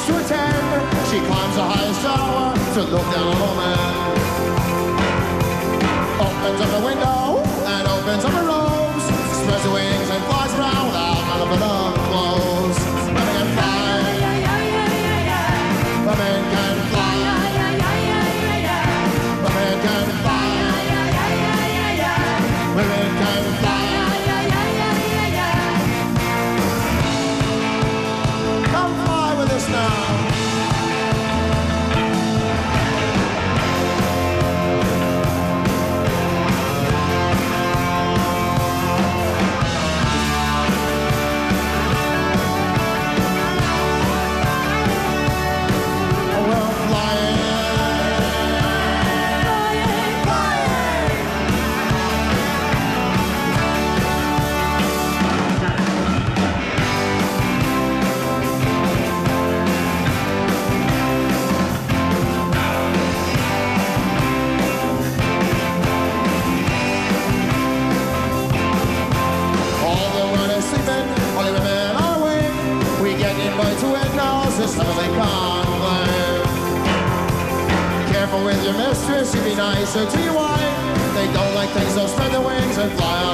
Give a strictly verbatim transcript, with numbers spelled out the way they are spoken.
parties to attend. She climbs the highest tower to look down on all men. Opens up the window and opens up her robes, spreads her wings and flies around without none of her love clothes. Women can fly. Women can fly. Women can fly. Women can fly. Come fly with us now. Careful with your mistress, you be nicer to your wife. They don't like things, so spread their wings and fly on.